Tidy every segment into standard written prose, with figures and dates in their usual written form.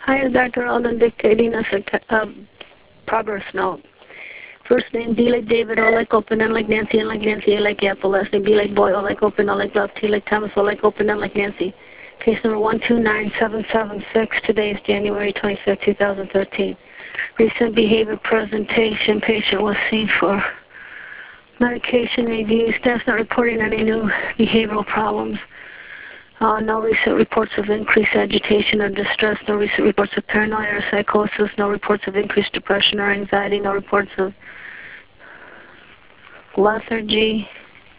Hi, is Dr. Alden dictating us a progress note. First name, D like David, O like open, N like Nancy, N like Nancy, A like Apple. Last name, B like boy, O like open, L like love, T like Thomas, O like open, N like Nancy. Case number 129776. Today is January 25th, 2013. Recent behavior presentation. Patient was seen for medication review. Staff's not reporting any new behavioral problems. No recent reports of increased agitation or distress. No recent reports of paranoia or psychosis. No reports of increased depression or anxiety. No reports of lethargy.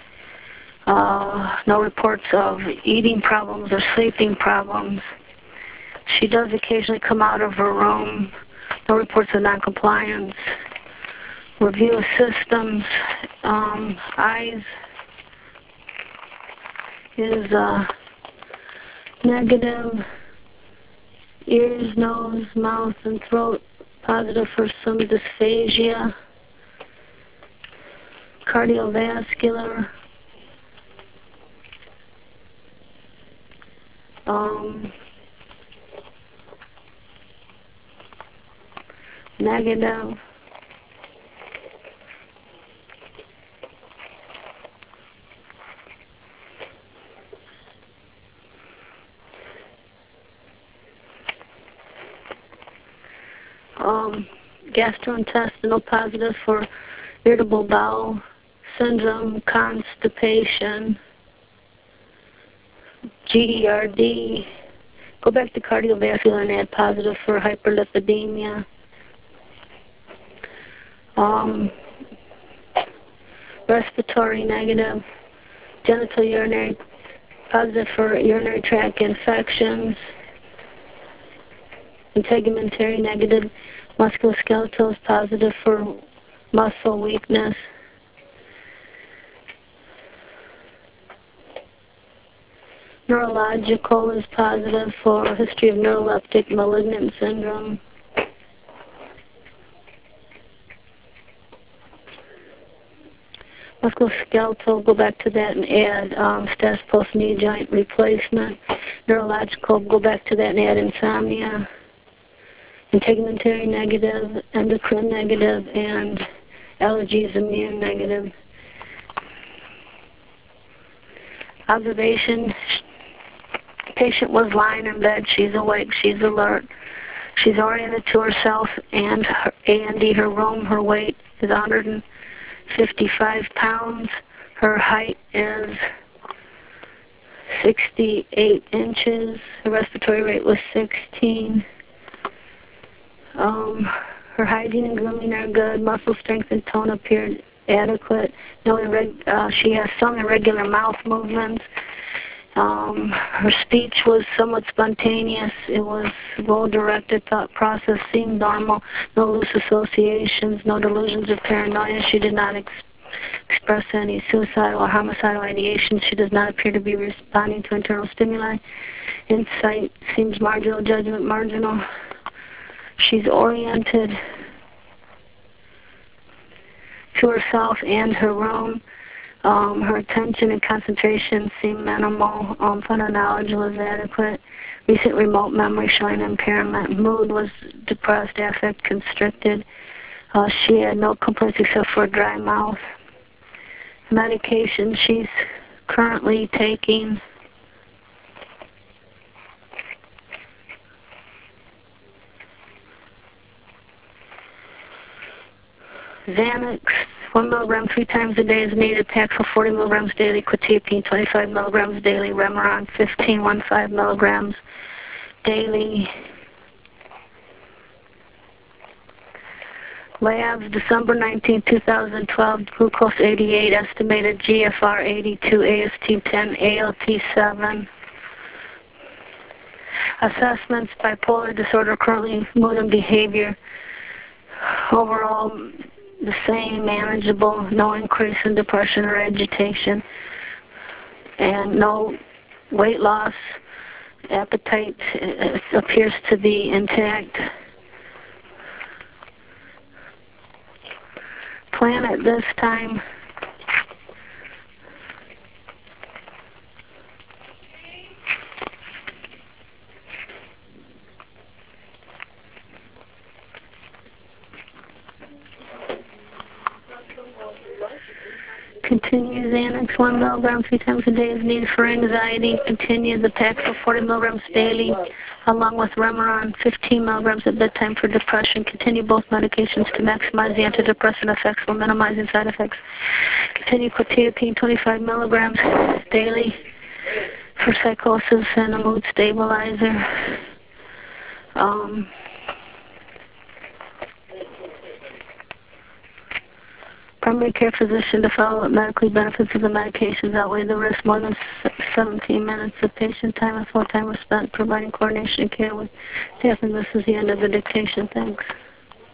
No reports of eating problems or sleeping problems. She does occasionally come out of her room. No reports of noncompliance. Review of systems. Eyes is negative. Ears, nose, mouth, and throat positive for some dysphagia. Cardiovascular. Negative. Gastrointestinal positive for irritable bowel syndrome, constipation, GERD. Go back to cardiovascular and add positive for hyperlipidemia. Respiratory negative. Genital urinary positive for urinary tract infections. Integumentary negative. Musculoskeletal is positive for muscle weakness. Neurological is positive for history of neuroleptic malignant syndrome. Musculoskeletal, go back to that and add status post knee joint replacement. Neurological, go back to that and add insomnia. Integumentary negative, endocrine negative, and allergies immune negative. Observation, patient was lying in bed, she's awake, she's alert. She's oriented to herself and her A&D, her room, her weight is 155 pounds. Her height is 68 inches. Her respiratory rate was 16. Her hygiene and grooming are good. Muscle strength and tone appeared adequate. She has some irregular mouth movements. Her speech was somewhat spontaneous. It was well-directed. Thought process seemed normal. No loose associations, no delusions of paranoia. She did not express any suicidal or homicidal ideation. She does not appear to be responding to internal stimuli. Insight seems marginal. Judgment marginal. She's oriented to herself and her room. Her attention and concentration seem minimal. Funda knowledge was adequate. Recent remote memory showing impairment. Mood was depressed, affect constricted. She had no complaints except for a dry mouth. Medication she's currently taking. Xanax, 1 milligram 3 times a day is needed. Paxil 40 milligrams daily. Quetiapine 25 milligrams daily. Remeron 15 milligrams daily. Labs, December 19, 2012, glucose 88, estimated GFR 82, AST 10, ALT 7. Assessments, bipolar disorder, currently mood and behavior. Overall, the same, manageable, no increase in depression or agitation, and no weight loss. Appetite appears to be intact. Plan at this time. Continue Xanax 1 milligram 3 times a day is needed for anxiety. Continue the Paxil 40 milligrams daily, along with Remeron 15 milligrams at bedtime for depression. Continue both medications to maximize the antidepressant effects while minimizing side effects. Continue quetiapine 25 milligrams daily for psychosis and a mood stabilizer. Primary care physician to follow up medically benefits of the medications outweigh the risk. More than 17 minutes of patient time and full time was spent providing coordination and care with staff, and this is the end of the dictation. Thanks.